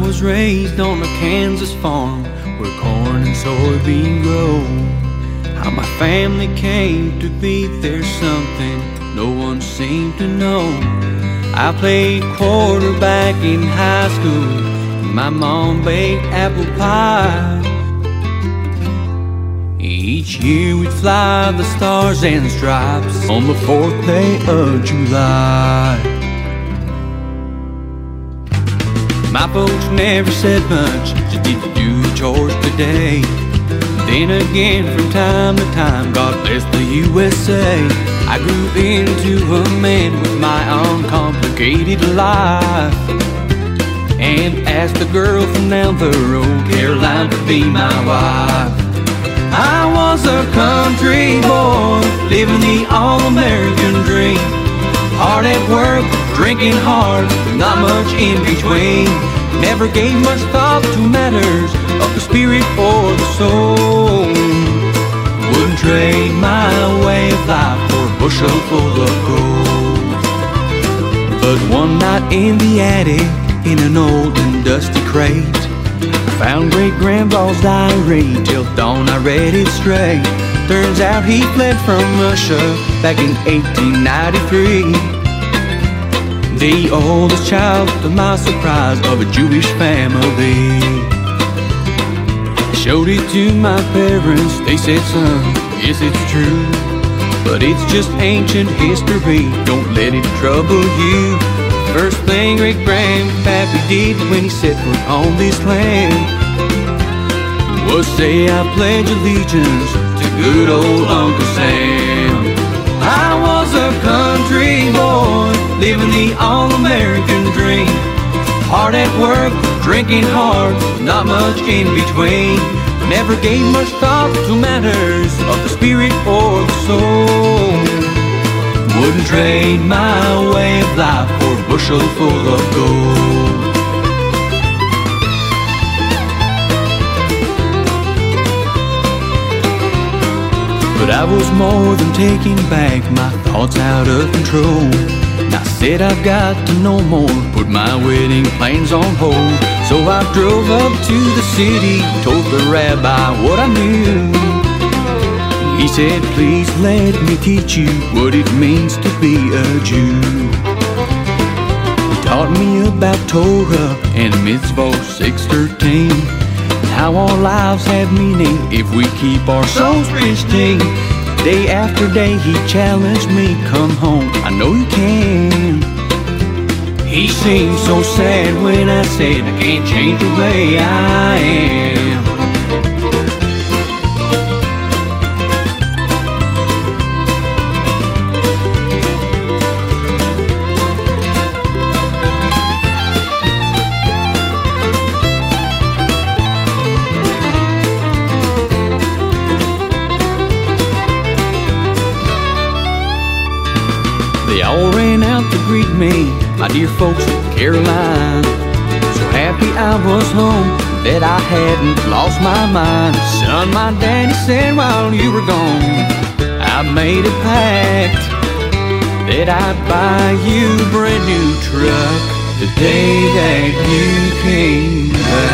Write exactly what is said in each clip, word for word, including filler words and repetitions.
was raised on a Kansas farm where corn and soybean grow. How my family came to be, there's something no one seemed to know. I played quarterback in high school, and my mom baked apple pie. Each year we'd fly the stars and stripes on the fourth day of July. My folks never said much, just did to do the chores today. Then again, from time to time, God bless the U S A. I grew into a man with my uncomplicated life, and asked a girl from down the road, Caroline, to be my wife. I was a country boy, living the all-American dream. Hard at work, drinking hard, not much in between. Never gave much thought to matters of the spirit or the soul. Wouldn't trade my way of life for a bushel full of gold. But one night in the attic, in an old and dusty crate, I found great-grandpa's diary. Till dawn I read it straight. Turns out he fled from Russia back in eighteen ninety-three. The oldest child, to my surprise, of a Jewish family. I showed it to my parents, they said, son, yes it's true, but it's just ancient history, don't let it trouble you. First thing great-grandpappy did when he set foot on this land was say, I pledge allegiance to good old Uncle Sam. I was a country boy, living the all-American dream. Hard at work, drinking hard, not much in between. Never gave much thought to matters of the spirit or the soul. Wouldn't trade my way of life for a bushel full of gold. But I was more than taking back my thoughts out of control. And I said I've got to know more, put my wedding plans on hold. So I drove up to the city, told the rabbi what I knew. He said, please let me teach you what it means to be a Jew. He taught me about Torah and Mitzvot six thirteen, and how our lives have meaning if we keep our souls pristine. Day after day he challenged me, come home, I know you can. He seemed so sad when I said I can't change the way I am. They all ran out to greet me, my dear folks in Caroline. So happy I was home that I hadn't lost my mind. Son, my daddy said while you were gone, I made a pact that I'd buy you a brand new truck the day that you came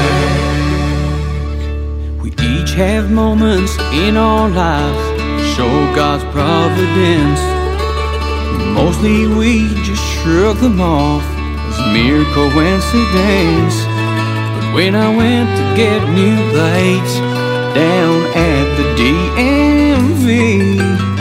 back. We each have moments in our lives that show God's providence. Mostly we just shrug them off as mere coincidence. But when I went to get new plates down at the D M V,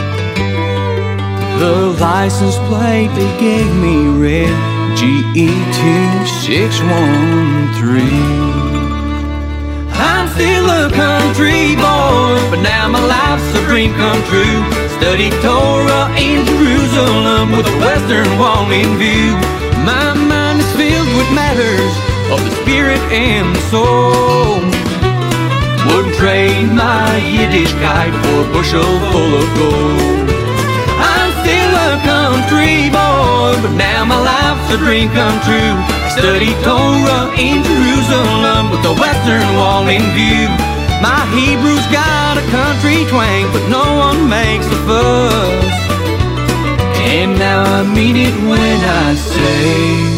the license plate they gave me read G E two six one three. I'm still a country boy, but now my life's a dream come true. Studied Torah in Jerusalem with a western wall in view. My mind is filled with matters of the spirit and the soul. Wouldn't trade my Yiddishkeit for a bushel full of gold. I'm still a country boy, but now my life's a dream come true. Studied Torah in Jerusalem with the western wall in view. My Hebrew's got a country twang, but no one makes a fuss. And now I mean it when I say